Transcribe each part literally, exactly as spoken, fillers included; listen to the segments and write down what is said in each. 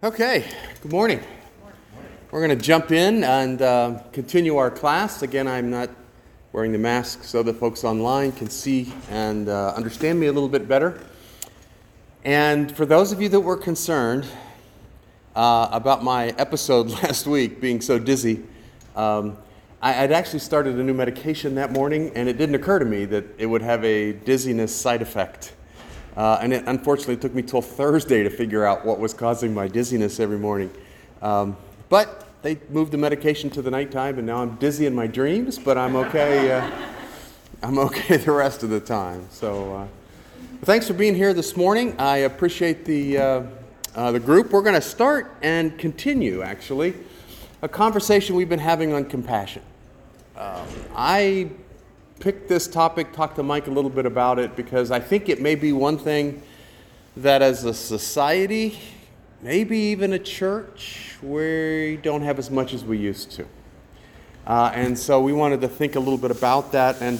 Okay, good morning. We're going to jump in and uh, continue our class. Again, I'm not wearing the mask so that folks online can see and uh, understand me a little bit better. And for those of you that were concerned uh, about my episode last week being so dizzy, um, I, I'd actually started a new medication that morning, and it didn't occur to me that it would have a dizziness side effect. Uh, and it unfortunately took me till Thursday to figure out what was causing my dizziness every morning. Um, but they moved the medication to the nighttime, and now I'm dizzy in my dreams, but I'm okay. Uh, I'm okay the rest of the time. So uh, thanks for being here this morning. I appreciate the uh, uh, the group. We're going to start and continue, actually, a conversation we've been having on compassion. Um, I picked this topic, talked to Mike a little bit about it, because I think it may be one thing that as a society, maybe even a church, we don't have as much as we used to. Uh, and so we wanted to think a little bit about that. And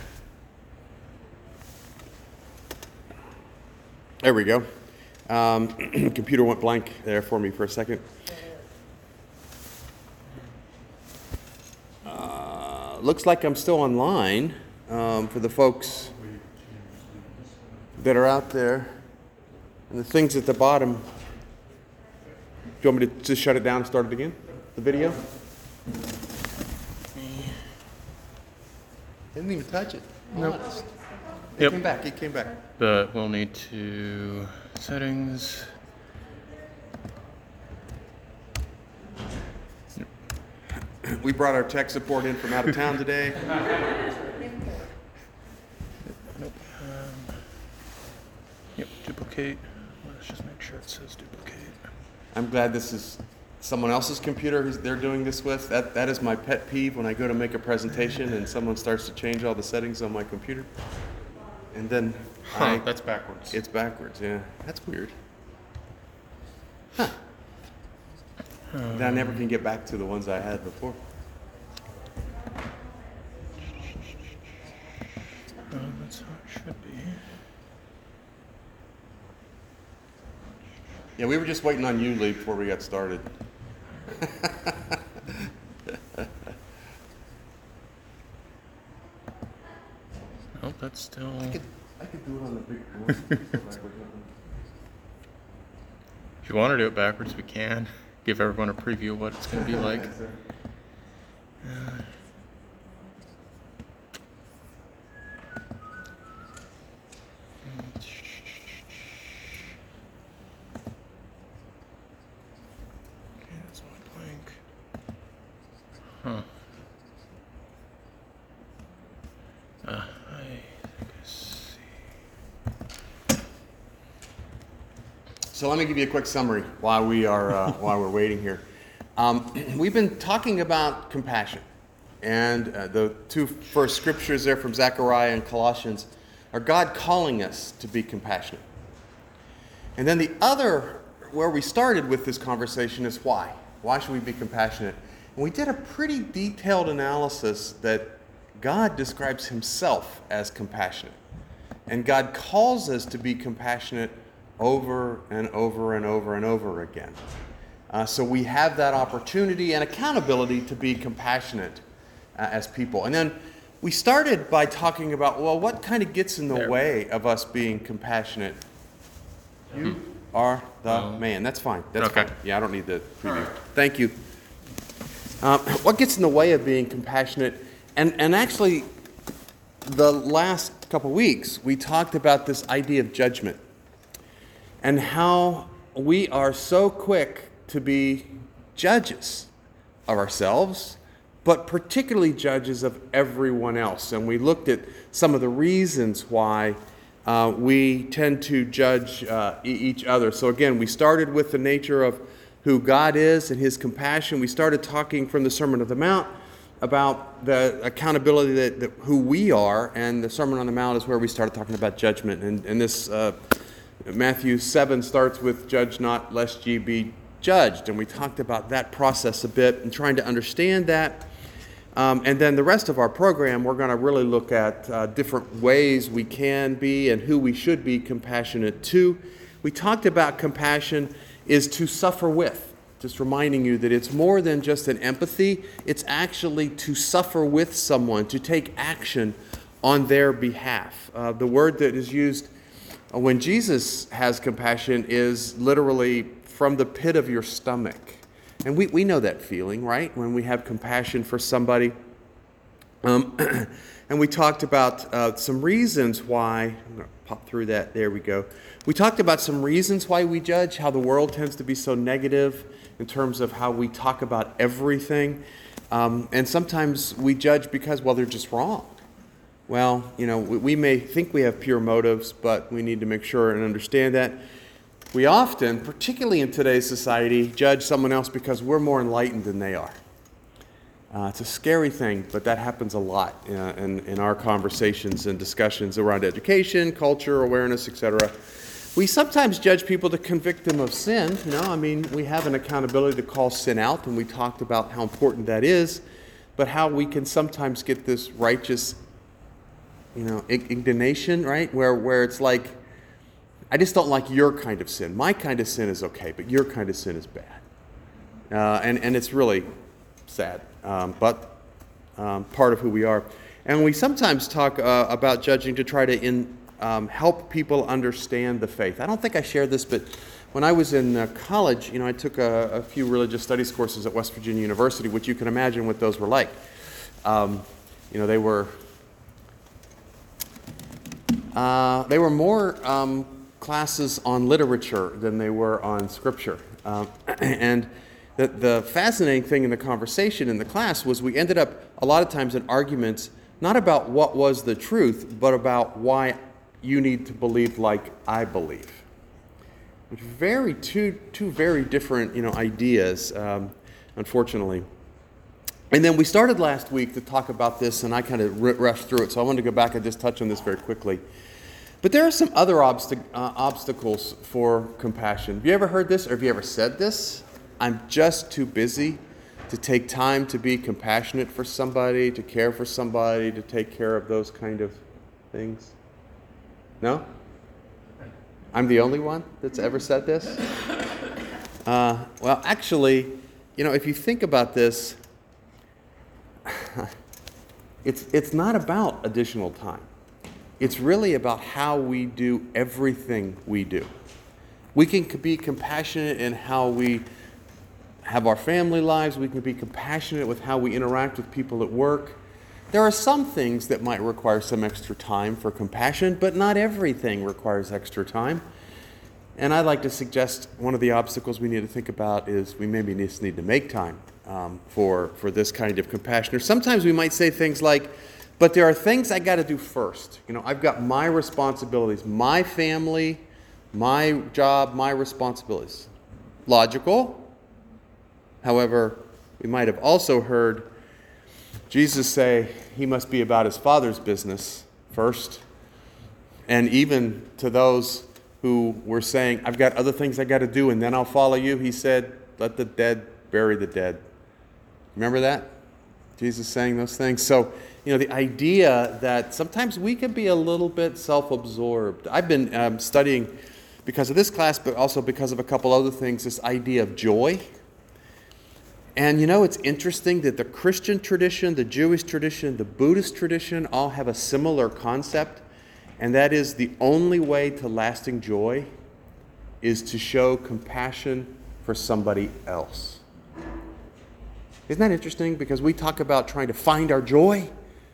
there we go. Um, computer went blank there for me for a second. Looks like I'm still online um, for the folks that are out there. And the things at the bottom. Do you want me to just shut it down and start it again? The video? Didn't even touch it. Nope. It Yep. came back. It came back. But we'll need to settings. We brought our tech support in from out of town today. Nope. Um, yep. Duplicate. Let's just make sure it says duplicate. I'm glad this is someone else's computer who's they're doing this with. That that is my pet peeve when I go to make a presentation and someone starts to change all the settings on my computer. And then Huh, I, that's backwards. it's backwards, yeah. That's weird. Huh. Um, I never can get back to the ones I had before. Oh, that's how it should be. Yeah, we were just waiting on you, Lee, before we got started. Nope, that's still. I could, I could do it on the big board. If you want to do it backwards, we can. Give everyone a preview of what it's going to be like. Uh, Okay, that's my blank. Huh. Uh, I think I see. So let me give you a quick summary while we are uh, while we're waiting here. Um, we've been talking about compassion, and uh, the two first scriptures there from Zechariah and Colossians are God calling us to be compassionate. And then the other, where we started with this conversation, is why. Why should we be compassionate? And we did a pretty detailed analysis that God describes himself as compassionate. And God calls us to be compassionate over and over and over and over again. Uh, so we have that opportunity and accountability to be compassionate uh, as people. And then we started by talking about, well, what kind of gets in the There. way of us being compassionate? You hmm. are the Oh. man. That's fine. That's Okay. fine. Yeah, I don't need the preview. Thank you. Um, what gets in the way of being compassionate? And, and actually, the last couple weeks, we talked about this idea of judgment and how we are so quick to be judges of ourselves, but particularly judges of everyone else. And we looked at some of the reasons why uh, we tend to judge uh, e- each other. So again, we started with the nature of who God is and his compassion. We started talking from the Sermon on the Mount about the accountability that, that who we are, and the Sermon on the Mount is where we started talking about judgment. And, and this uh, Matthew seven starts with "Judge not, lest ye be judged," and we talked about that process a bit and trying to understand that. Um, and then the rest of our program, we're going to really look at uh, different ways we can be and who we should be compassionate to. We talked about compassion is to suffer with. Just reminding you that it's more than just an empathy. It's actually to suffer with someone, to take action on their behalf. Uh, the word that is used when Jesus has compassion is literally from the pit of your stomach. And we, we know that feeling, right? When we have compassion for somebody. Um, and we talked about uh, some reasons why, I'm going to pop through that, there we go. We talked about some reasons why we judge, how the world tends to be so negative in terms of how we talk about everything. Um, and sometimes we judge because, well, they're just wrong. Well, you know, we, we may think we have pure motives, but we need to make sure and understand that. We often, particularly in today's society, judge someone else because we're more enlightened than they are. Uh, it's a scary thing, but that happens a lot uh, in, in our conversations and discussions around education, culture, awareness, et cetera. We sometimes judge people to convict them of sin. You know, I mean, we have an accountability to call sin out, and we talked about how important that is, but how we can sometimes get this righteous, you know, indignation, right, where where it's like, I just don't like your kind of sin. My kind of sin is okay, but your kind of sin is bad. Uh, and, and it's really sad, um, but um, part of who we are. And we sometimes talk uh, about judging to try to in, um, help people understand the faith. I don't think I shared this, but when I was in uh, college, you know, I took a, a few religious studies courses at West Virginia University, which you can imagine what those were like. Um, you know, they were uh, they were more um, classes on literature than they were on scripture. Um, and the, the fascinating thing in the conversation in the class was we ended up a lot of times in arguments, not about what was the truth, but about why you need to believe like I believe. Which very two two very different, you know, ideas, um, unfortunately. And then we started last week to talk about this, and I kind of r- rushed through it, so I wanted to go back and just touch on this very quickly. But there are some other obst- uh, obstacles for compassion. Have you ever heard this, or have you ever said this? I'm just too busy to take time to be compassionate for somebody, to care for somebody, to take care of those kind of things. No? I'm the only one that's ever said this? Uh, well, actually, you know, if you think about this, it's it's not about additional time. It's really about how we do everything we do. We can be compassionate in how we have our family lives. We can be compassionate with how we interact with people at work. There are some things that might require some extra time for compassion, but not everything requires extra time. And I'd like to suggest one of the obstacles we need to think about is we maybe just need to make time um, for, for this kind of compassion. Or sometimes we might say things like, but there are things I got to do first. You know, I've got my responsibilities, my family, my job, my responsibilities. Logical. However, we might have also heard Jesus say he must be about his Father's business first. And even to those who were saying, I've got other things I got to do and then I'll follow you, he said, let the dead bury the dead. Remember that? Jesus saying those things. So, you know, the idea that sometimes we can be a little bit self-absorbed. I've been um, studying, because of this class, but also because of a couple other things, this idea of joy. And you know, it's interesting that the Christian tradition, the Jewish tradition, the Buddhist tradition all have a similar concept, and that is the only way to lasting joy is to show compassion for somebody else. Isn't that interesting? Because we talk about trying to find our joy,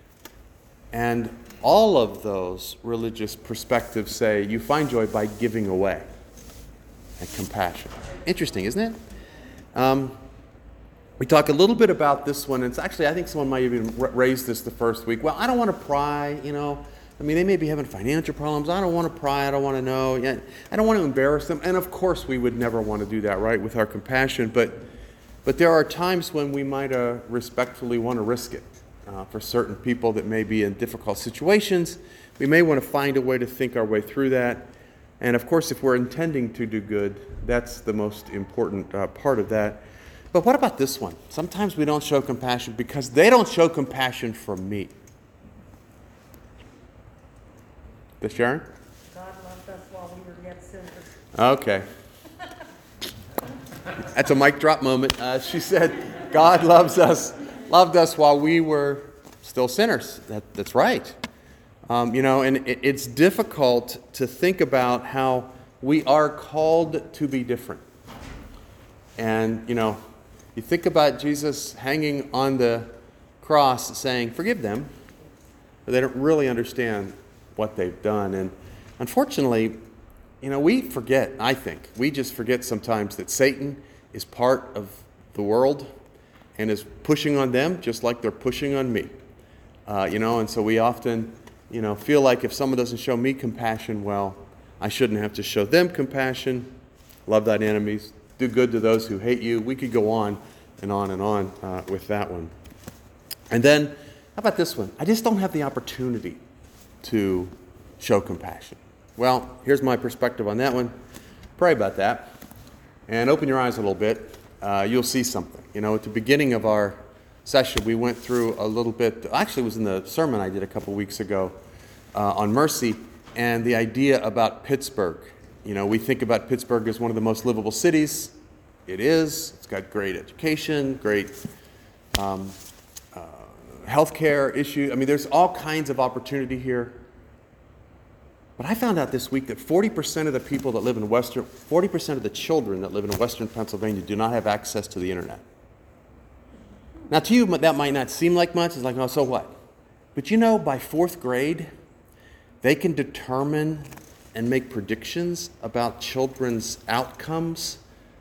and all of those religious perspectives say you find joy by giving away and compassion. Interesting, isn't it? Um, We talk a little bit about this one. It's actually, I think someone might even raise this the first week. Well, I don't want to pry, you know. I mean, they may be having financial problems. I don't want to pry. I don't want to know. I don't want to embarrass them. And of course, we would never want to do that, right, with our compassion. But but there are times when we might uh, respectfully want to risk it uh, for certain people that may be in difficult situations. We may want to find a way to think our way through that. And of course, if we're intending to do good, that's the most important uh, part of that. But what about this one? Sometimes we don't show compassion because they don't show compassion for me. The Sharon? God loved us while we were yet sinners. Okay. That's a mic drop moment. Uh, she said, God loves us, loved us while we were still sinners. That, that's right. Um, you know, and it, it's difficult to think about how we are called to be different. And, you know, you think about Jesus hanging on the cross saying, forgive them, but they don't really understand what they've done. And unfortunately, you know, we forget, I think, we just forget sometimes that Satan is part of the world and is pushing on them just like they're pushing on me. Uh, you know, and so we often, you know, feel like if someone doesn't show me compassion, well, I shouldn't have to show them compassion. Love thine enemies. Do good to those who hate you. We could go on and on and on uh, with that one. And then, how about this one? I just don't have the opportunity to show compassion. Well, here's my perspective on that one. Pray about that and open your eyes a little bit. Uh, you'll see something. You know, at the beginning of our session, we went through a little bit, actually it was in the sermon I did a couple weeks ago uh, on mercy and the idea about Pittsburgh. You know, we think about Pittsburgh as one of the most livable cities. It is. It's got great education, great um, uh, healthcare issue. I mean, there's all kinds of opportunity here. But I found out this week that forty percent of the people that live in Western, forty percent of the children that live in Western Pennsylvania do not have access to the internet. Now, to you, that might not seem like much. It's like, oh, so what? But you know, by fourth grade, they can determine and make predictions about children's outcomes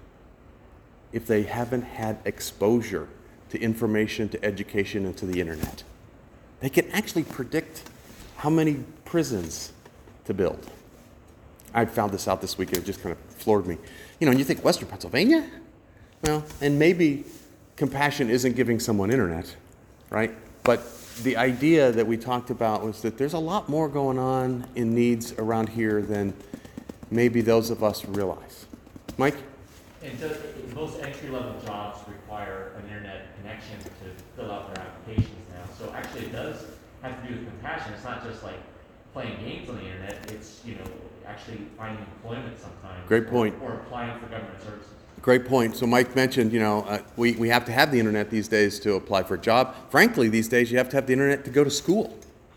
if they haven't had exposure to information, to education, and to the internet. They can actually predict how many prisons to build. I found this out this week and it just kind of floored me. You know, and you think, Western Pennsylvania? Well, and maybe compassion isn't giving someone internet, right? But the idea that we talked about was that there's a lot more going on in needs around here than maybe those of us realize. Mike? And does, most entry-level jobs require an internet connection to fill out their applications now. So actually it does have to do with compassion. It's not just like playing games on the internet. It's, you know, actually finding employment sometimes. Great point. Or, or applying for government services. Great point. So Mike mentioned, you know, uh, we, we have to have the internet these days to apply for a job. Frankly, these days you have to have the internet to go to school.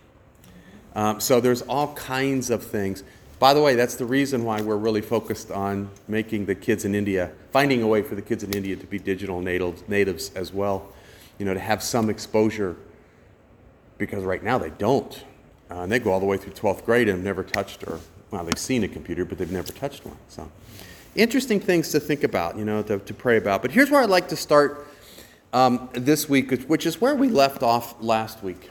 Um, so there's all kinds of things. By the way, that's the reason why we're really focused on making the kids in India, finding a way for the kids in India to be digital natives, natives as well, you know, to have some exposure, because right now they don't. Uh, and they go all the way through twelfth grade and have never touched, or, well, they've seen a computer, but they've never touched one. So interesting things to think about, you know, to, to pray about. But here's where I'd like to start um, this week, which is where we left off last week.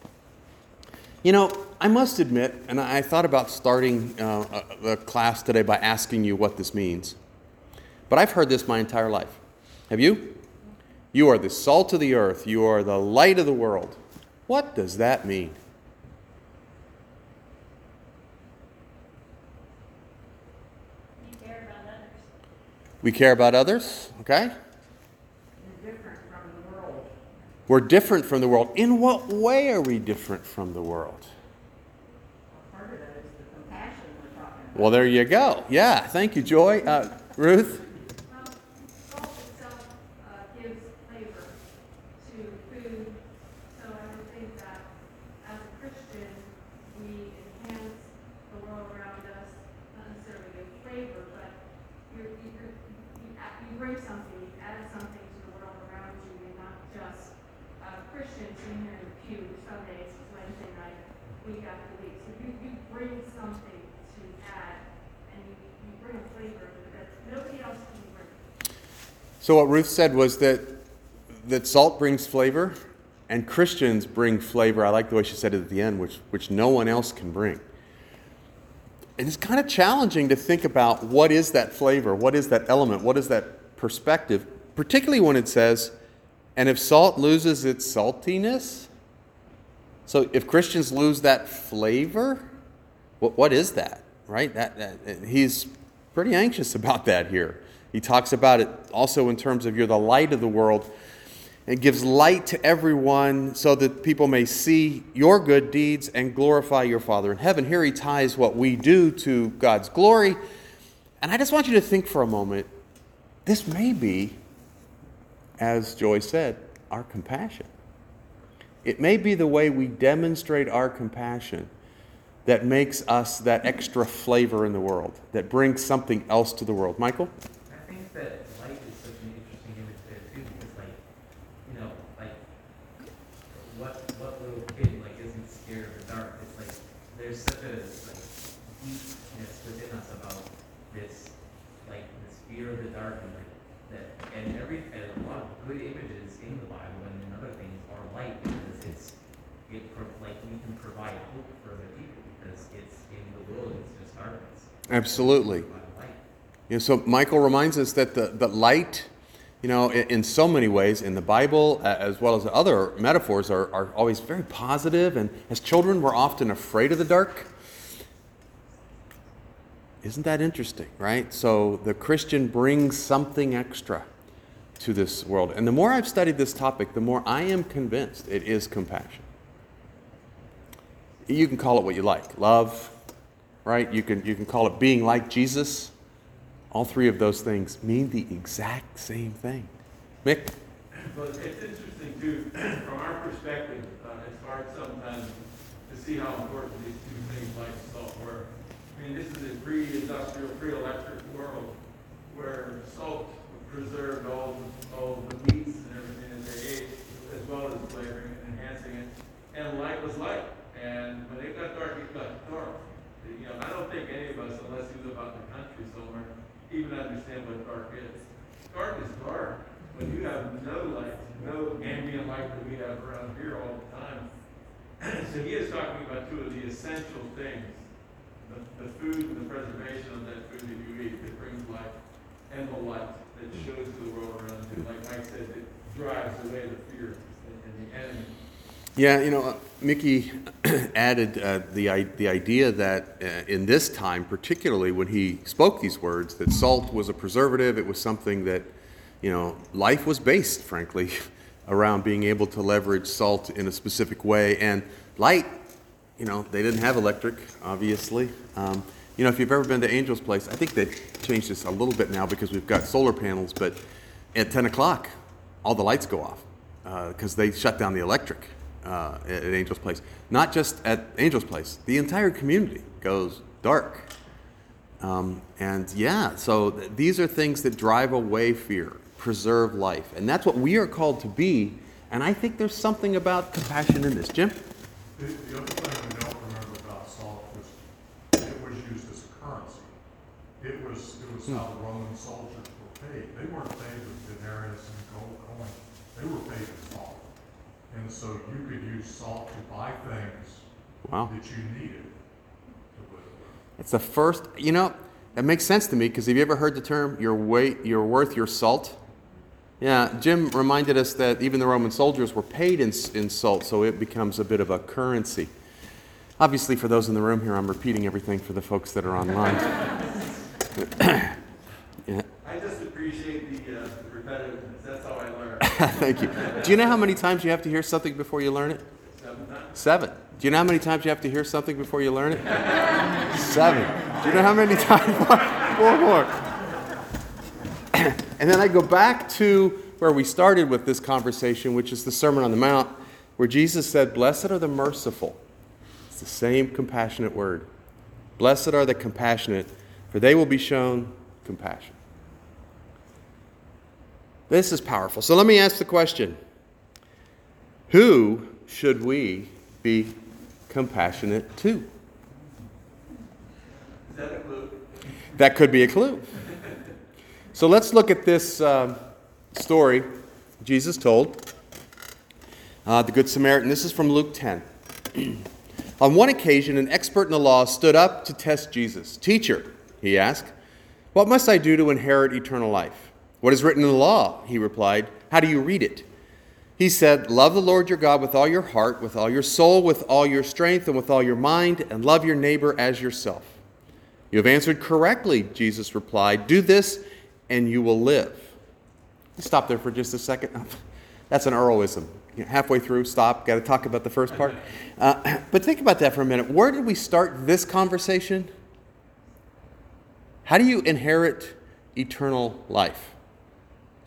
You know, I must admit, and I thought about starting uh, the class today by asking you what this means, but I've heard this my entire life. Have you? You are the salt of the earth. You are the light of the world. What does that mean? We care about others. We care about others, okay? We're different from the world. We're different from the world. In what way are we different from the world? Part of that is the compassion we're talking about. Well, there you go. Yeah, thank you, Joy. Uh, Ruth? Well, salt itself uh, gives flavor to food, so I would think that as a Christian, we enhance the world around us, not necessarily give flavor, but you're, you, you, add- you bring something, you add something to the world around you, and not just uh, Christians in here in the pew Sundays, Wednesday night, week after week. So you, you bring something to add, and you, you bring a flavor that nobody else can bring. So what Ruth said was that that salt brings flavor and Christians bring flavor. I like the way she said it at the end, which which no one else can bring. And it's kind of challenging to think about what is that flavor, what is that element, what is that perspective, particularly when it says, and if salt loses its saltiness, so if Christians lose that flavor, what what is that, right? That, that he's pretty anxious about that here. He talks about it also in terms of you're the light of the world. It gives light to everyone so that people may see your good deeds and glorify your Father in heaven. Here he ties what we do to God's glory. And I just want you to think for a moment this may be, as Joy said, our compassion. It may be the way we demonstrate our compassion that makes us that extra flavor in the world, that brings something else to the world. Michael? I think that light is such an interesting image there too, because like, you know, like, what what little kid like isn't scared of the dark? It's like there's such a like deepness within us about this, like this fear of the dark, and like that, and every and a lot of good images in the Bible and in other things are light, because it's it pro- like we can provide hope for other people because it's in the world, it's just darkness. Absolutely. You know, so Michael reminds us that the, the light, you know, in, in so many ways in the Bible, uh, as well as other metaphors, are, are always very positive. And as children, we're often afraid of the dark. Isn't that interesting, right? So the Christian brings something extra to this world. And the more I've studied this topic, the more I am convinced it is compassion. You can call it what you like. Love, right? You can, you can call it being like Jesus. All three of those things mean the exact same thing. Mick? But it's interesting, too, from our perspective, uh, it's hard sometimes to see how important these two things like salt were. I mean, this is a pre-industrial, pre-electric world where salt preserved all, all the meats and everything that they ate, as well as flavoring and enhancing it. And light was light. And when it got dark, it got dark. You know, I don't think any of us, unless you live out in the country somewhere, even understand what dark is. Dark is dark. When you have no light, no ambient light that we have around here all the time. So he is talking about two of the essential things. The, the food and the preservation of that food that you eat that brings life, and the light that shows to the world around you. Like Mike said, it drives away the fear and, and the enemy. Yeah, you know, uh, Mickey added uh, the, I- the idea that uh, in this time, particularly when he spoke these words, that salt was a preservative. It was something that, you know, life was based, frankly, around being able to leverage salt in a specific way. And light, you know, they didn't have electric, obviously. Um, you know, if you've ever been to Angel's Place, I think they've changed this a little bit now because we've got solar panels, but at ten o'clock, all the lights go off because they shut down the electric. Uh, at, at Angel's Place. Not just at Angel's Place. The entire community goes dark. Um, and yeah, so th- these are things that drive away fear, preserve life. And that's what we are called to be. And I think there's something about compassion in this. Jim? The, the other thing we don't remember about salt was it was used as a currency. It was it was how the Roman soldiers were paid. They weren't paid with denarius and gold coin. They were paid with salt. And so you could use salt to buy things Wow. that you needed to live with. It's the first, you know, that makes sense to me because have you ever heard the term, your weight, you're worth your salt? Yeah, Jim reminded us that even the Roman soldiers were paid in, in salt, so it becomes a bit of a currency. Obviously, for those in the room here, I'm repeating everything for the folks that are online. Yeah. I just appreciate the, uh, the repetitiveness. That's how I learn. Thank you. Do you know how many times you have to hear something before you learn it? Seven times. Seven. Do you know how many times you have to hear something before you learn it? Seven. Do you know how many times? Four more. And then I go back to where we started with this conversation, which is the Sermon on the Mount, where Jesus said, "Blessed are the merciful." It's the same compassionate word. Blessed are the compassionate, for they will be shown compassion. This is powerful. So let me ask the question. Who should we be compassionate to? Is that a clue? That could be a clue. So let's look at this um, story Jesus told. Uh, the Good Samaritan. This is from Luke ten. On one occasion, an expert in the law stood up to test Jesus. "Teacher," he asked, "what must I do to inherit eternal life?" "What is written in the law?" he replied. "How do you read it?" He said, "Love the Lord your God with all your heart, with all your soul, with all your strength, and with all your mind, and love your neighbor as yourself." "You have answered correctly," Jesus replied. "Do this, and you will live." Stop there for just a second. That's an Earlism. You know, halfway through, stop, got to talk about the first part. Uh, but think about that for a minute. Where did we start this conversation? How do you inherit eternal life?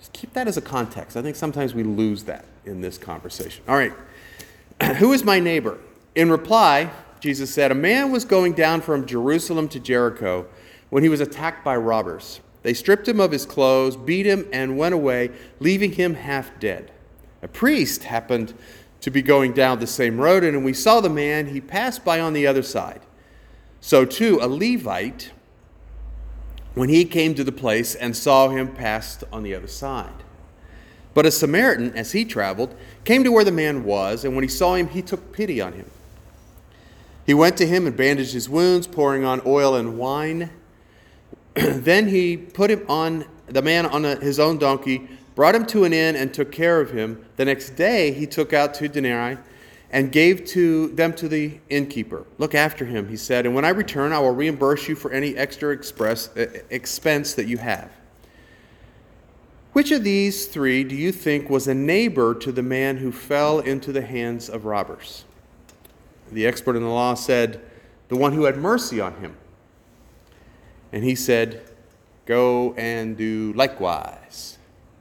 Just keep that as a context. I think sometimes we lose that in this conversation. All right. Who is my neighbor? In reply, Jesus said, a man was going down from Jerusalem to Jericho when he was attacked by robbers. They stripped him of his clothes, beat him, and went away, leaving him half dead. A priest happened to be going down the same road, and when we saw the man, he passed by on the other side. So too, a Levite, when he came to the place and saw him, passed on the other side. But a Samaritan, as he traveled, came to where the man was, and when he saw him, he took pity on him. He went to him and bandaged his wounds, pouring on oil and wine. Then he put him on the man on a, his own donkey, brought him to an inn, and took care of him. The next day he took out two denarii and gave to them to the innkeeper. Look after him, he said, and when I return, I will reimburse you for any extra express, uh, expense that you have. Which of these three do you think was a neighbor to the man who fell into the hands of robbers? The expert in the law said, the one who had mercy on him. And he said, go and do likewise.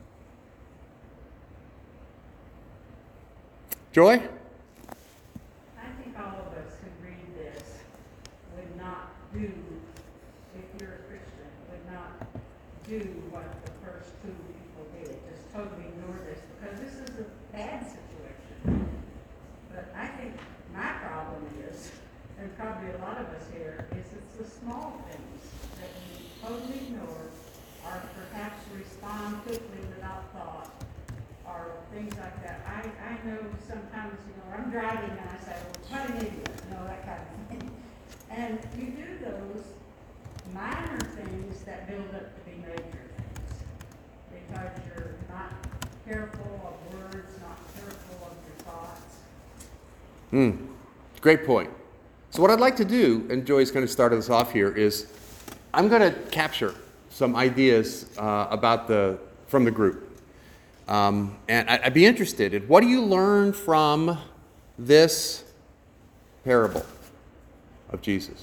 Joy? I think all of us who read this would not do, if you're a Christian, would not do what the first two people did, just totally ignore this, because this is a bad situation. But I think my problem is, and probably a lot of us here, is it's the small things that we totally ignore, or perhaps respond quickly without thought, or things like that. I, I know sometimes, you know, I'm driving and I say, well, what an idiot, you know, that kind of thing. And you do those minor things that build up to be major things, because you're not careful of words, not careful of your thoughts. Hmm. Great point. So what I'd like to do, and Joy's going to start us off here, is I'm going to capture some ideas uh, about the from the group. Um, and I'd be interested in what do you learn from this parable of Jesus?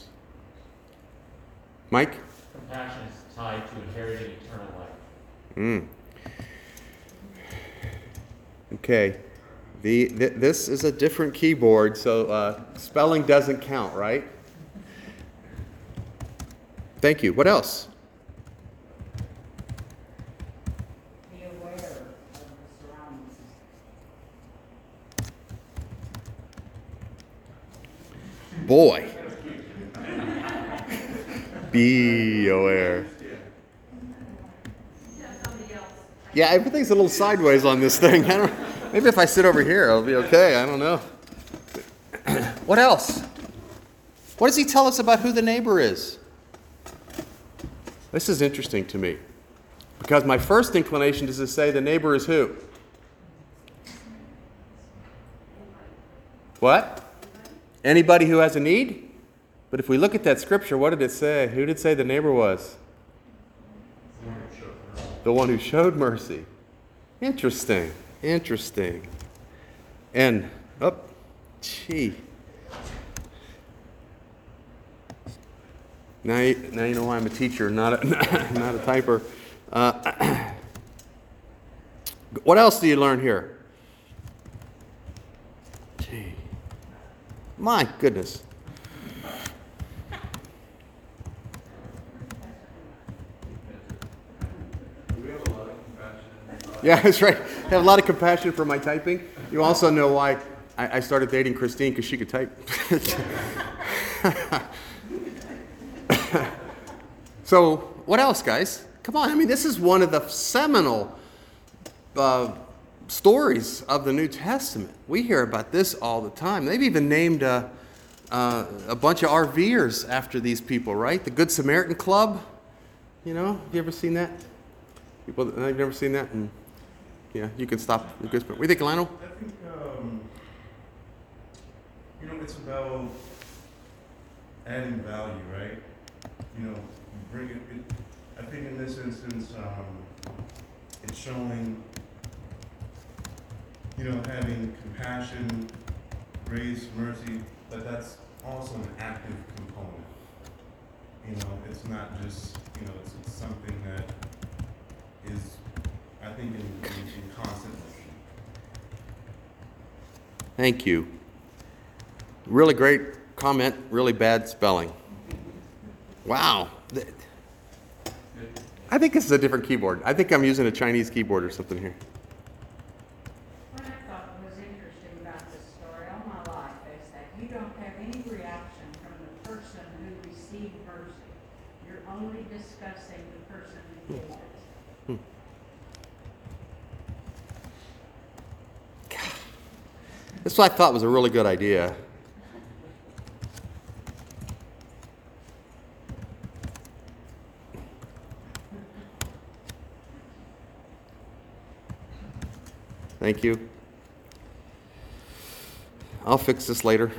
Mike? Compassion is tied to inheriting eternal life. Mm. Okay. The, th- this is a different keyboard, so uh, spelling doesn't count, right? Thank you. What else? Be aware of the surroundings. Boy. Be aware. Yeah, everything's a little sideways on this thing. I don't, maybe if I sit over here, I'll be okay. I don't know. What else? What does he tell us about who the neighbor is? This is interesting to me, because my first inclination is to say the neighbor is who? What? Anybody who has a need? But if we look at that scripture, what did it say? Who did it say the neighbor was? The one who showed mercy. Interesting. Interesting. And, oh, gee. Now you, now you know why I'm a teacher, not a, not a typer. Uh, what else do you learn here? Gee. My goodness. Yeah, that's right. I have a lot of compassion for my typing. You also know why I, I started dating Christine, because she could type. So, what else, guys? Come on. I mean, this is one of the seminal uh, stories of the New Testament. We hear about this all the time. They've even named uh, uh, a bunch of RVers after these people, right? The Good Samaritan Club. You know, have you ever seen that? People, I've never seen that. And yeah, you can stop. What do you think, Lionel? I think, um, you know, it's about adding value, right? You know, bring it, it I think in this instance, um, it's showing, you know, having compassion, grace, mercy, but that's also an active component. You know, it's not just, you know, it's, it's something that is at think in, in, in constant motion. Thank you. Really great comment, really bad spelling. Wow. I think this is a different keyboard. I think I'm using a Chinese keyboard or something here. What I thought was interesting about this story all my life is that you don't have any reaction from the person who received mercy. You're only discussing the person who gave it. This what I thought was a really good idea. Thank you. I'll fix this later.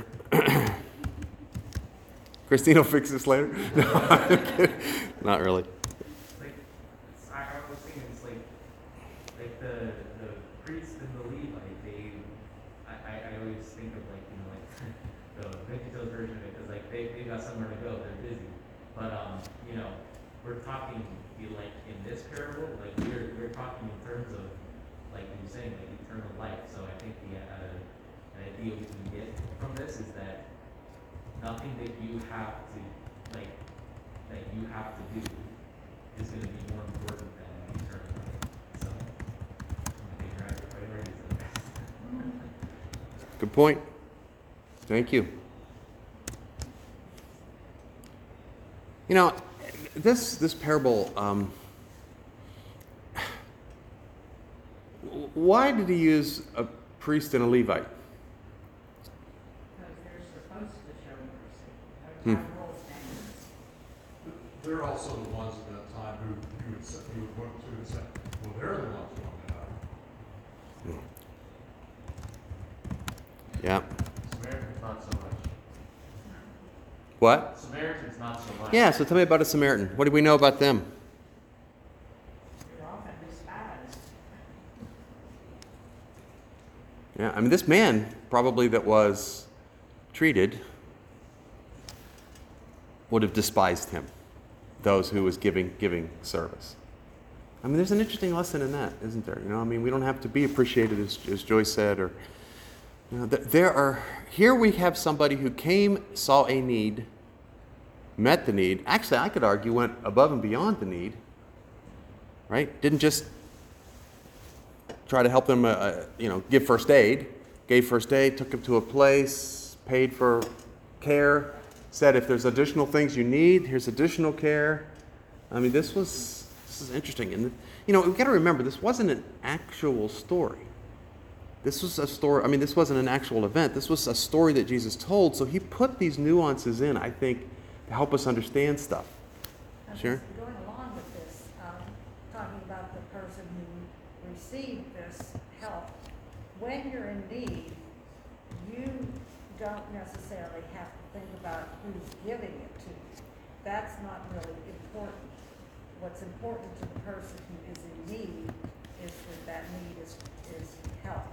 Christine will fix this later. No, I'm kidding. Not really. Like, it's, I, I was thinking it's like, like the the priest and the Levite. They, I, I, I always think of like you know like the VeggieTales version of it because like they they got somewhere to go. They're busy, but um you know we're talking like in this parable like we're we're talking in terms of like you're saying like eternal life. So I think the uh, an idea we can get from this is that nothing that you have to like that you have to do is going to be more important than eternal life. So I think your priorities are the best. Good point. Thank you. You know, this this parable. Um, why did he use a priest and a Levite? Because they're supposed to show mercy. Hmm. There's our rule standards. They're also the ones at that time who you would, say- you would look to and say, well, they're the ones who want to die. Yeah. Samaritans not so much. What? Samaritans not so much. Yeah. So tell me about a Samaritan. What do we know about them? You're often despised. Yeah. I mean, this man probably that was treated would have despised him. Those who was giving giving service. I mean, there's an interesting lesson in that, isn't there? You know, I mean, we don't have to be appreciated, as, as Joyce said, or you know, th- there are. Here we have somebody who came, saw a need, met the need. Actually, I could argue went above and beyond the need. Right? Didn't just try to help them, uh, uh, you know, give first aid. Gave first aid, took them to a place, paid for care. Said if there's additional things you need, here's additional care. I mean, this was this is interesting, and you know we've got to remember this wasn't an actual story. This was a story. I mean, this wasn't an actual event. This was a story that Jesus told. So he put these nuances in, I think, to help us understand stuff. I'm Sure. just Going along with this, um, talking about the person who received this help, when you're in need, you don't necessarily have to think about who's giving it to you. That's not really important. What's important to the person who is in need is that that need is, is helped.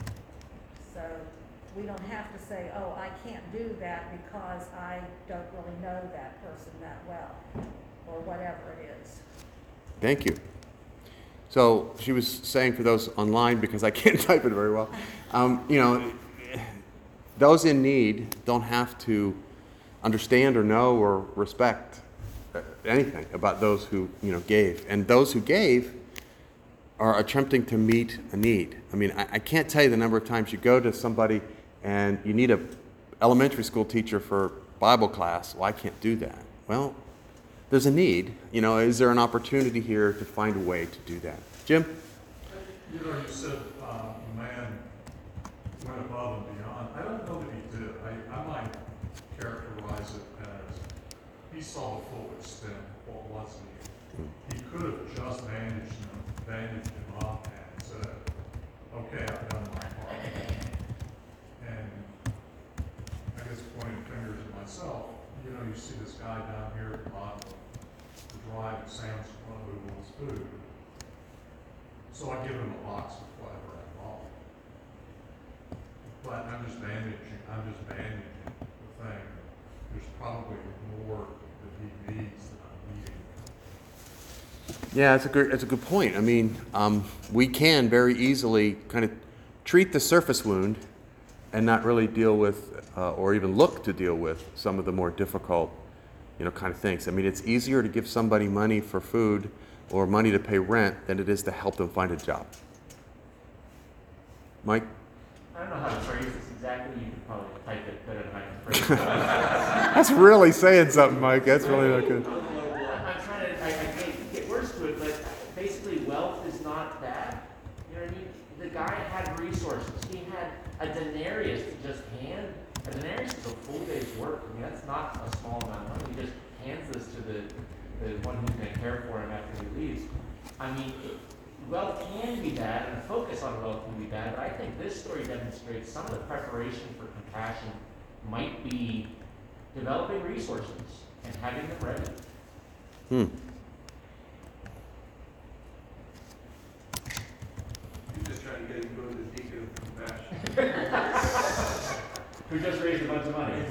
So we don't have to say, oh, I can't do that because I don't really know that person that well, or whatever it is. Thank you. So she was saying for those online, because I can't type it very well, um, you know, those in need don't have to understand or know or respect anything about those who, you know, gave. And those who gave are attempting to meet a need. I mean, I, I can't tell you the number of times you go to somebody and you need a elementary school teacher for Bible class. Well, I can't do that. Well, there's a need. You know, is there an opportunity here to find a way to do that? Jim? You know, you said um, the man went above and beyond. I don't know that he did. I, I might characterize it as he saw the full extent of what was needed. He could have just bandaged him, bandaged him up and said, okay, I've done my part. And I guess pointing fingers at myself, you know, you see this guy down here at the bottom of the drive at Sam's Club who wants food. So I give him a box of whatever I bought. But I'm just bandaging, I'm just bandaging the thing. There's probably more that he needs than I'm needing. Yeah, it's a good, it's a good point. I mean, um, we can very easily kind of treat the surface wound and not really deal with, uh, or even look to deal with some of the more difficult, you know, kind of things. I mean, it's easier to give somebody money for food or money to pay rent than it is to help them find a job. Mike? I don't know how to phrase this exactly. You could probably type it better than I can phrase it. That's really saying something, Mike. That's really not good. I'm trying to, I, I can't get words to it, but basically wealth is not bad. You know what I mean? The guy had resources. He had a denarius to just hand. A denarius is a full day's work. I mean, that's not a small amount of money. He just hands this to the, the one who's going to care for him after he leaves. I mean, wealth can be bad, and a focus on wealth can be bad, but I think this story demonstrates some of the preparation for compassion might be developing resources and having them ready. Hmm. You're just trying to get him to go to the deacon of compassion. Who just raised a bunch of money.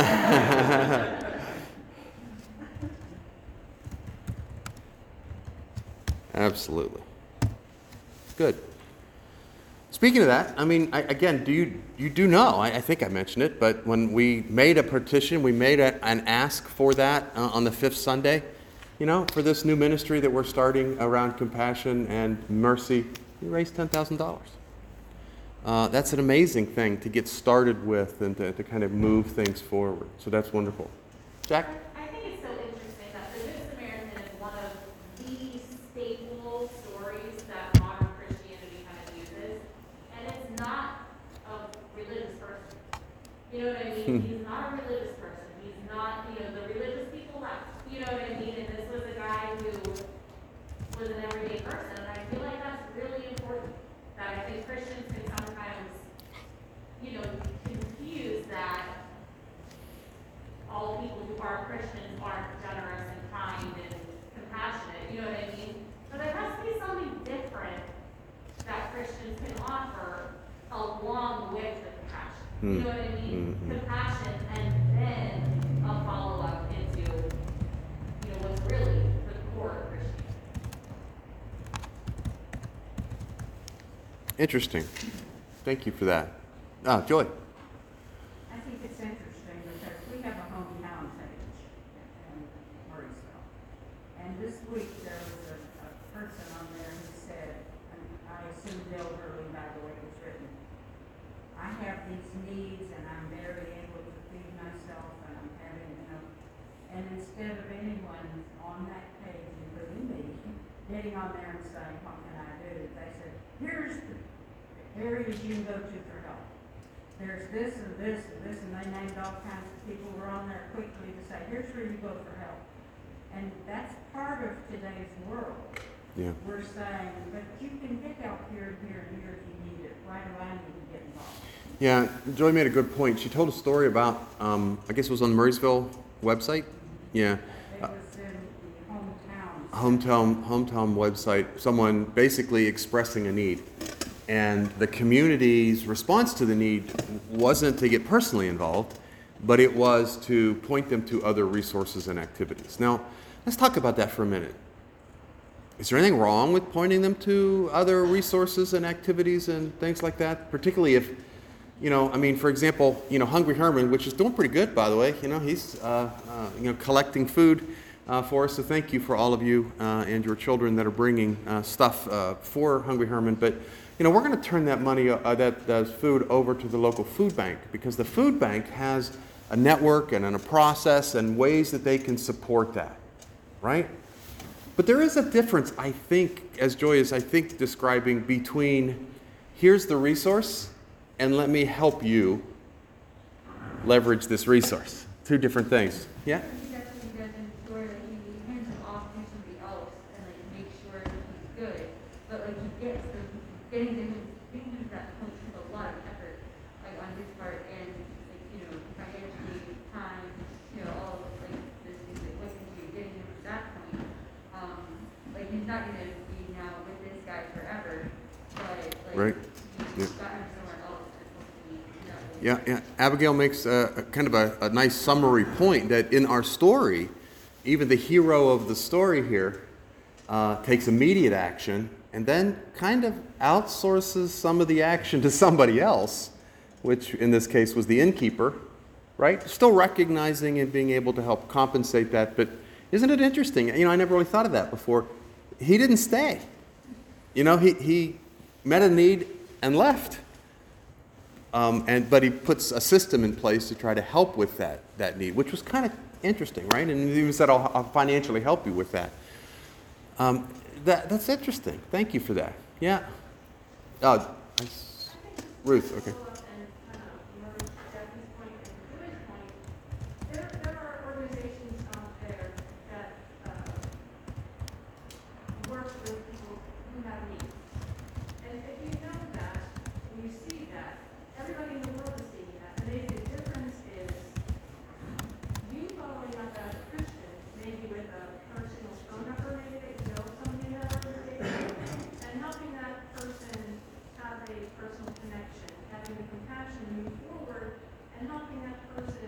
Absolutely. Good. Speaking of that, I mean, I, again, do you you do know? I, I think I mentioned it, but when we made a petition, we made a, an ask for that uh, on the fifth Sunday, you know, for this new ministry that we're starting around compassion and mercy. We raised ten thousand dollars. Uh, that's an amazing thing to get started with and to, to kind of move things forward. So that's wonderful. Jack? I think it's so interesting that the Good Samaritan is one of the staple stories that modern Christianity kind of uses, and it's not a religious person. You know what I mean? He's not a religious person. He's not, you know, the religious people left. You know what I mean? And this was a guy who was an everyday person, and I feel like that's really important. That I think Christians can sometimes, you know, confuse that all people who are Christians aren't generous and kind and compassionate, you know what I mean? But there has to be something different that Christians can offer along with the compassion. You know what I mean? Mm-hmm. Compassion and then a follow-up into, you know, what's really the core of Christianity. Interesting. Thank you for that. Ah, Joy. I think it's interesting because we have a hometown page in Murraysville. And this week there was a, a person on there who said, and I assume elderly by the way it was written, I have these needs and I'm barely able to feed myself and I'm having, you know, and instead of anyone on that page, including me, getting on there and saying, what can I do? They said, here's the areas you can go to for help. There's this and this and this, and they named all kinds of people who were on there quickly to say, here's where you go for help. And that's part of today's world. Yeah. We're saying, but you can get help here and here and here if you need it. Why do I need to get involved? Yeah, Joy made a good point. She told a story about, um, I guess it was on the Murraysville website. Yeah. It was in the hometown. hometown hometown website, someone basically expressing a need. And the community's response to the need wasn't to get personally involved, but it was to point them to other resources and activities. Now, let's talk about that for a minute. Is there anything wrong with pointing them to other resources and activities and things like that? Particularly if, you know, I mean, for example, you know, Hungry Herman, which is doing pretty good, by the way, you know, he's, uh, uh, you know, collecting food Uh, for us, so thank you for all of you uh, and your children that are bringing uh, stuff uh, for Hungry Herman. But you know, we're going to turn that money, uh, that, that food, over to the local food bank because the food bank has a network and, and a process and ways that they can support that, right? But there is a difference, I think, as Joy is, I think, describing between here's the resource and let me help you leverage this resource. Two different things. Yeah. Getting them, getting them that comes with a lot of effort, like on his part, and like, you know, financially, time, you know, all of like this things that went into getting him to that point. Um, like he's not gonna be now with this guy forever, but like Right. he's Yeah. gotten somewhere else and hopefully, you know. Yeah, yeah. Abigail makes a, a kind of a, a nice summary point that in our story, even the hero of the story here uh, takes immediate action, and then kind of outsources some of the action to somebody else, which in this case was the innkeeper, right? Still recognizing and being able to help compensate that, but isn't it interesting? You know, I never really thought of that before. He didn't stay. You know, he, he met a need and left. Um, and but he puts a system in place to try to help with that, that need, which was kind of interesting, right? And he even said, I'll, I'll financially help you with that. Um, that. That's interesting. Thank you for that. Yeah. Uh, I s- Ruth, okay. There, there are organizations out there that uh, work with people who have needs. And if you know that, when you see that, everybody in the world is seeing that. And maybe the difference is you following up as a Christian, maybe with a personal phone number, maybe that you know somebody in that organization, and helping that person have a personal connection, having the compassion to move forward, and helping that person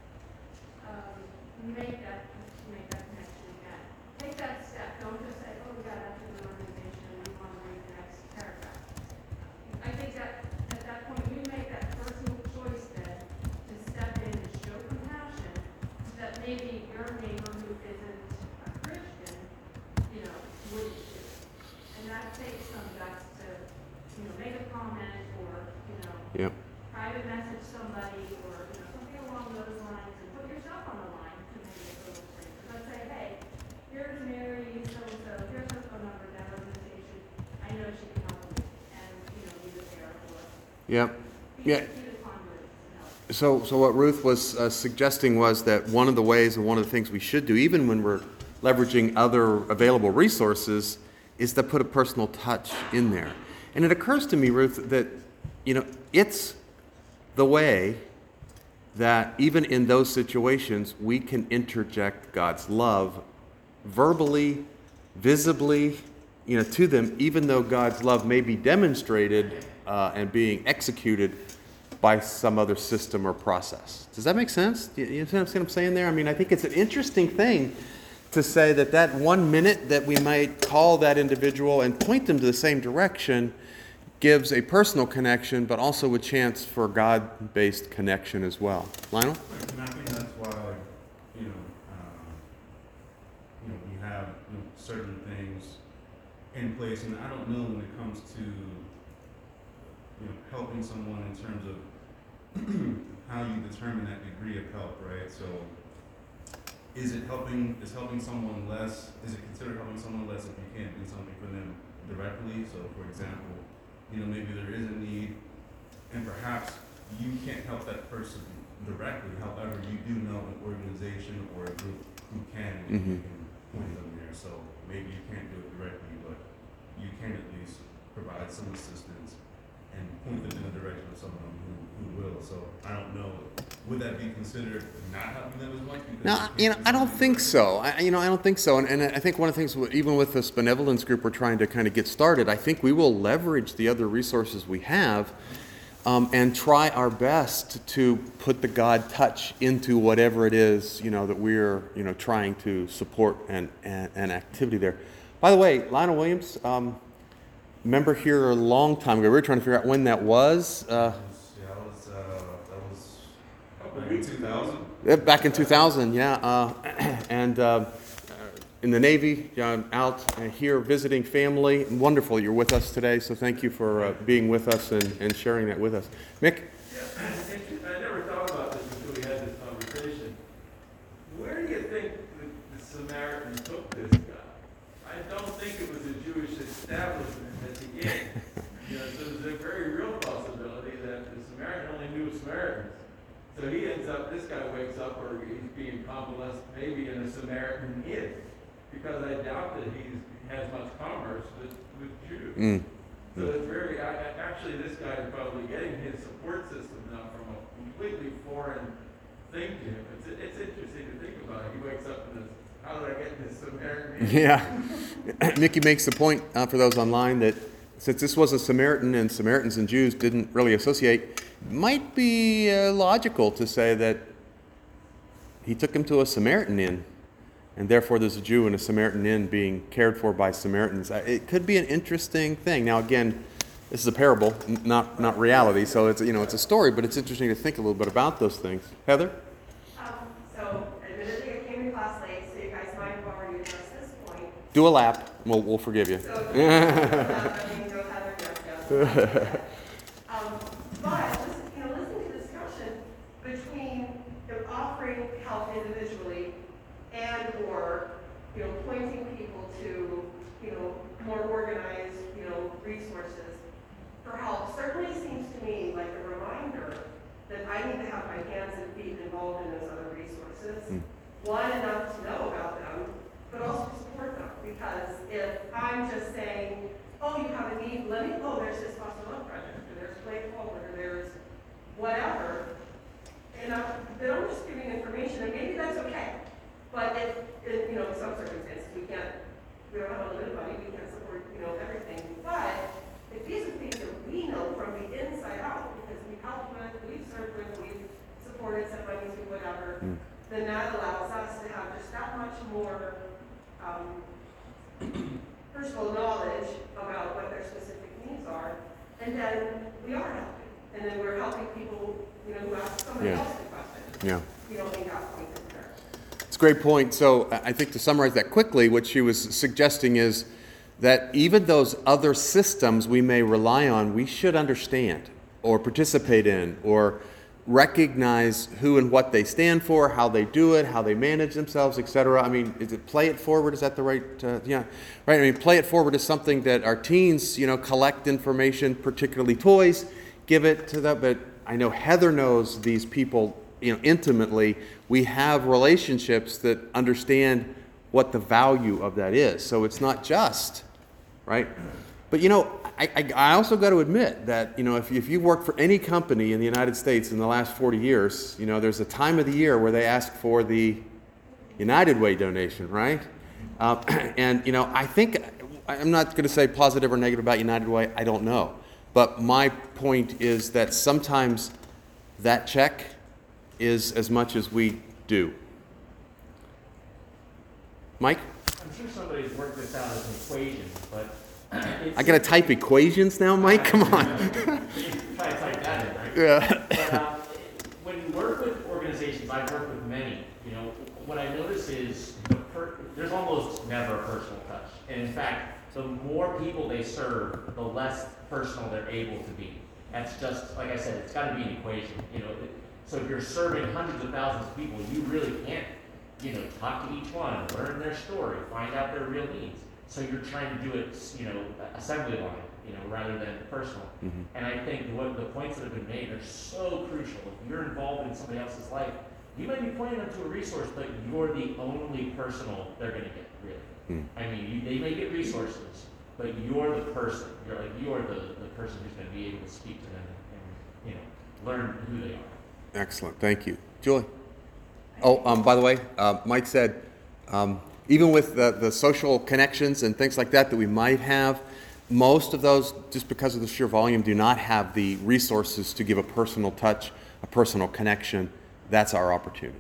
um, make that make that connection again. Take that step. Don't just say, "Oh, we got out to the organization and we want to read the next paragraph." I think that at that point you make that personal choice then to step in and show compassion that maybe your neighbor who isn't a Christian, you know, wouldn't do. And that takes some guts to, you know, make a comment or, you know, Yep. private message somebody or, you know, something along those lines and put yourself on the line to make it so strange. Let's say, hey, here's Mary, so-and-so, here's her phone number, that organization. I know she can help me and, you know, be there or Yep. be, Yeah. be the conduit to help. So, so what Ruth was uh, suggesting was that one of the ways and one of the things we should do, even when we're leveraging other available resources, is to put a personal touch in there. And it occurs to me, Ruth, that, you know, it's the way that even in those situations, we can interject God's love verbally, visibly, you know, to them, even though God's love may be demonstrated uh, and being executed by some other system or process. Does that make sense? You, you see what I'm saying there? I mean, I think it's an interesting thing to say that that one minute that we might call that individual and point them to the same direction gives a personal connection, but also a chance for God-based connection as well. Lionel? And I think that's why, you know, uh, you know, we have you know, certain things in place, and I don't know when it comes to, you know, helping someone in terms of how you determine that degree of help, right? So, is it helping? Is helping someone less? Is it considered helping someone less if you can't do something for them directly? So, for example, you know, maybe there is a need, and perhaps you can't help that person directly. However, you do know an organization or a group who can, and Mhm. you can point them there. So maybe you can't do it directly, but you can at least provide some assistance and point them in the direction of someone who, who will. So I don't know, would that be considered not helping them as much? Because No, can't you know, do I don't something think directly? so. I, you know, I don't think so. And, and I think one of the things, even with this benevolence group we're trying to kind of get started, I think we will leverage the other resources we have um, and try our best to put the God touch into whatever it is, you know, that we're, you know, trying to support and, and, and activity there. By the way, Lionel Williams, um, member here a long time ago. We were trying to figure out when that was. Uh, Yeah, that was, uh, that was back in two thousand. Yeah, back in two thousand, yeah. Uh, and uh, in the Navy, uh, out uh, here visiting family. Wonderful you're with us today, so thank you for uh, being with us and, and sharing that with us. Mick? Yeah, I never thought about this until we had this conversation. Where do you think the, the Samaritan took this guy? I don't think it was a Jewish establishment at the end. You know, so there's a very real possibility that the Samaritan only knew Samaritans. So he ends up, this guy wakes up, or he's being convalesced maybe in a Samaritan inn, because I doubt that he's, has much commerce with, with Jews. Mm. So it's very, I, I- actually, this guy is probably getting his support system now from a completely foreign thing to him. It's, it's interesting to think about. He wakes up and says, how did I get in this Samaritan inn? Yeah. Mickey makes the point uh, for those online that since this was a Samaritan and Samaritans and Jews didn't really associate, it might be uh, logical to say that he took him to a Samaritan inn and therefore there's a Jew in a Samaritan inn being cared for by Samaritans. Uh, It could be an interesting thing. Now, again, this is a parable, n- not not reality, so it's, you know, it's a story, but it's interesting to think a little bit about those things. Heather? Um, so admittedly, I came to class late, so you guys might have already addressed this point. Do a lap. We'll, we'll forgive you. So, I mean, go Heather, yes, yes. Um, but, listen, you know, listening to the discussion between, you know, offering help individually and or, you know, pointing people to, you know, more organized, you know, resources for help certainly seems to me like a reminder that I need to have my hands and feet involved in those other resources. Mm. One, enough to know about them, but also to support them. Because if I'm just saying, oh, you have a need, let me, oh, there's this foster love project, or there's Play It Forward, or there's whatever, and I'm, then I'm just giving information, and maybe that's okay. But if, if, you know, in some circumstances, we can't, we don't have unlimited money, we can't support, you know, everything. But if these are things that we know from the inside out, because we've helped with, we've served with, we've supported, sent money to whatever, Mm. then that allows us to have just that much more um, personal knowledge about what their specific needs are, and then we are helping. And then we're helping people, you know, who ask somebody Yeah. else the question. Yeah. You don't think that's point of care. It's a great point. So I I think to summarize that quickly, what she was suggesting is that even those other systems we may rely on, we should understand or participate in or recognize who and what they stand for, how they do it, how they manage themselves, et cetera. I mean, is it Play It Forward? Is that the right? Uh, yeah, right. I mean, Play It Forward is something that our teens, you know, collect information, particularly toys, give it to them. But I know Heather knows these people, you know, intimately. We have relationships that understand what the value of that is. So it's not just, right? But, you know, I, I, I also got to admit that, you know, if, if you work for any company in the United States in the last forty years, you know, there's a time of the year where they ask for the United Way donation, right? Uh, and, you know, I think, I'm not going to say positive or negative about United Way, I don't know. But my point is that sometimes that check is as much as we do. Mike? I'm sure somebody's worked this out as an equation, but it's... I got to type equations now, Mike? Come on. You try to type that in, right? Yeah. But uh, when you work with organizations, I've worked with many, you know, what I notice is the per- there's almost never a personal touch. And in fact, the more people they serve, the less personal they're able to be. That's just, like I said, it's got to be an equation, you know. So if you're serving hundreds of thousands of people, you really can't, you know, talk to each one, learn their story, find out their real needs. So you're trying to do it, you know, assembly line, you know, rather than personal. Mm-hmm. And I think what the points that have been made are so crucial. If you're involved in somebody else's life, you might be pointing them to a resource, but you're the only personal they're going to get, really. Mm. I mean, you, they may get resources, but you're the person. You're like you're the, the person who's going to be able to speak to them and, you know, learn who they are. Excellent. Thank you. Julie? Oh, um, by the way, uh, Mike said, um, even with the, the social connections and things like that that we might have, most of those, just because of the sheer volume, do not have the resources to give a personal touch, a personal connection. That's our opportunity.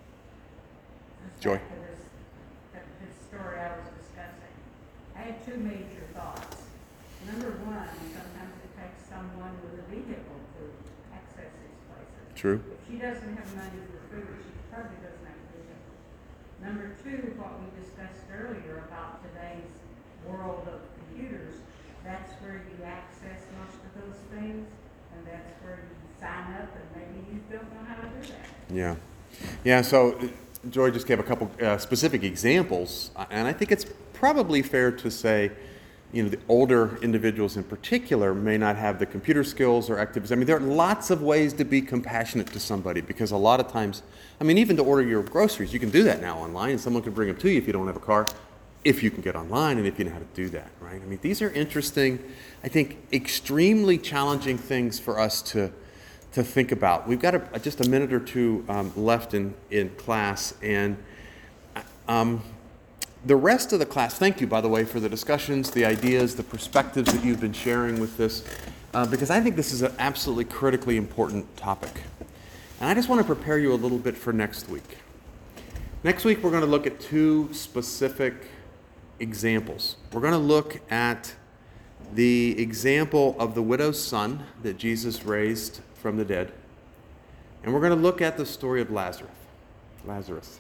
Joy? Back to this, that- this story I was discussing. I had two major thoughts. Number one, sometimes it takes someone with a vehicle to access these places. True. If she doesn't have money for food, she probably doesn't have a vehicle. Number two, what we discussed earlier about today's world of computers, that's where you access most of those things, and that's where you sign up, and maybe you don't know how to do that. Yeah. Yeah, so uh, Joy just gave a couple uh, specific examples, uh, and I think it's probably fair to say, you know, the older individuals in particular may not have the computer skills or activities. I mean, there are lots of ways to be compassionate to somebody because a lot of times, I mean, even to order your groceries, you can do that now online, and someone can bring them to you if you don't have a car, if you can get online and if you know how to do that, right? I mean, these are interesting, I think, extremely challenging things for us to to think about. We've got a, just a minute or two um, left in, in class, and um, the rest of the class, thank you, by the way, for the discussions, the ideas, the perspectives that you've been sharing with this, uh, because I think this is an absolutely critically important topic. And I just want to prepare you a little bit for next week. Next week, we're going to look at two specific examples. We're going to look at the example of the widow's son that Jesus raised from the dead. And we're going to look at the story of Lazarus. Lazarus.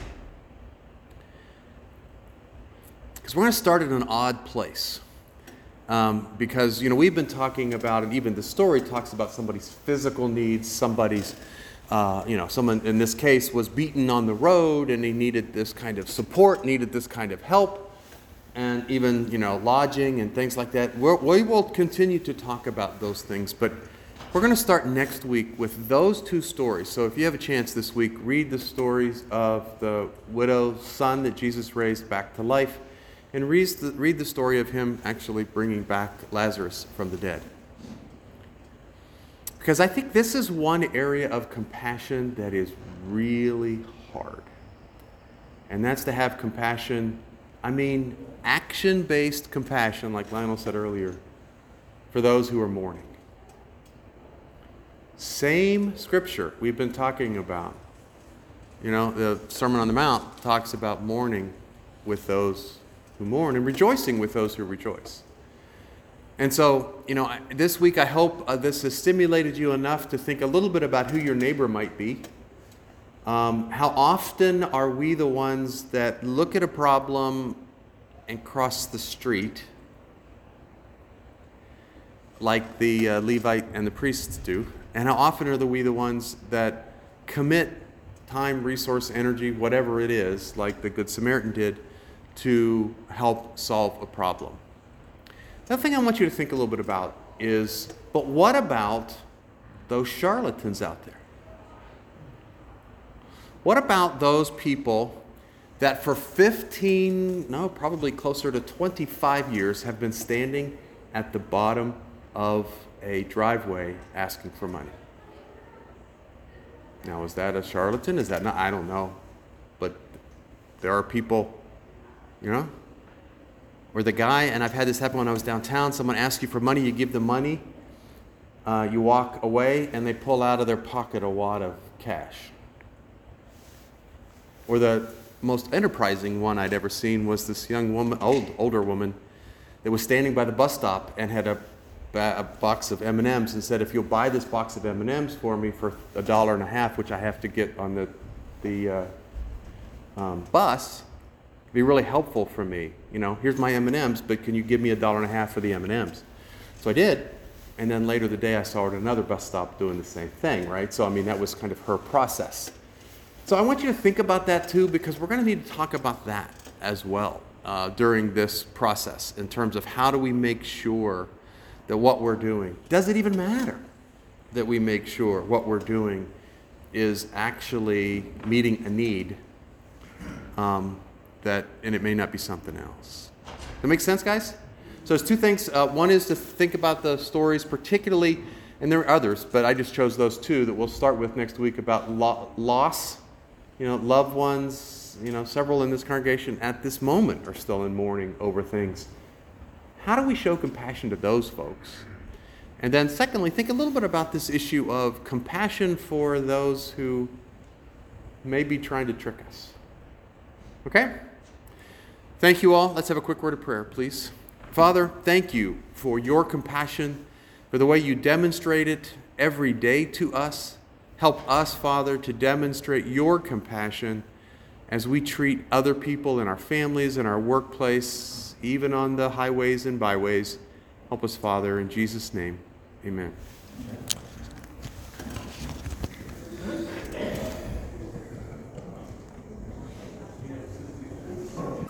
Because we're going to start in an odd place. Um, because, you know, we've been talking about, and even the story talks about somebody's physical needs, somebody's, uh, you know, someone in this case was beaten on the road and he needed this kind of support, needed this kind of help, and even, you know, lodging and things like that. We're, we will continue to talk about those things, but we're going to start next week with those two stories. So if you have a chance this week, read the stories of the widow's son that Jesus raised back to life, and read the, read the story of him actually bringing back Lazarus from the dead. Because I think this is one area of compassion that is really hard. And that's to have compassion, I mean, action-based compassion, like Lionel said earlier, for those who are mourning. Same scripture we've been talking about. You know, the Sermon on the Mount talks about mourning with those who mourn and rejoicing with those who rejoice. And so, you know, this week I hope uh, this has stimulated you enough to think a little bit about who your neighbor might be. Um, how often are we the ones that look at a problem and cross the street like the uh, Levite and the priests do? And how often are the, we the ones that commit time, resource, energy, whatever it is, like the Good Samaritan did, to help solve a problem? The other thing I want you to think a little bit about is, but what about those charlatans out there? What about those people that for fifteen, no, probably closer to twenty-five years have been standing at the bottom of a driveway asking for money? Now, is that a charlatan? Is that not? I don't know. But there are people, you know, where the guy, and I've had this happen when I was downtown, someone asks you for money, you give them money, uh, you walk away, and they pull out of their pocket a wad of cash. Or the most enterprising one I'd ever seen was this young woman, old, older woman, that was standing by the bus stop and had a, a box of M and M's and said, if you'll buy this box of M and M's for me for a dollar and a half, which I have to get on the, the uh, um, bus, be really helpful for me. You know, here's my M and M's, but can you give me a dollar and a half for the M and M's? So I did, and then later the day I saw her at another bus stop doing the same thing, right? So I mean, that was kind of her process. So I want you to think about that too, because we're going to need to talk about that as well uh, during this process in terms of how do we make sure that what we're doing, does it even matter that we make sure what we're doing is actually meeting a need, um, that, and it may not be something else. That makes sense, guys? So there's two things. Uh, one is to think about the stories particularly, and there are others, but I just chose those two that we'll start with next week about lo- loss. You know, loved ones, you know, several in this congregation at this moment are still in mourning over things. How do we show compassion to those folks? And then secondly, think a little bit about this issue of compassion for those who may be trying to trick us. Okay? Thank you all. Let's have a quick word of prayer, please. Father, thank you for your compassion, for the way you demonstrate it every day to us. Help us, Father, to demonstrate your compassion as we treat other people in our families, in our workplace, even on the highways and byways. Help us, Father, in Jesus' name. Amen.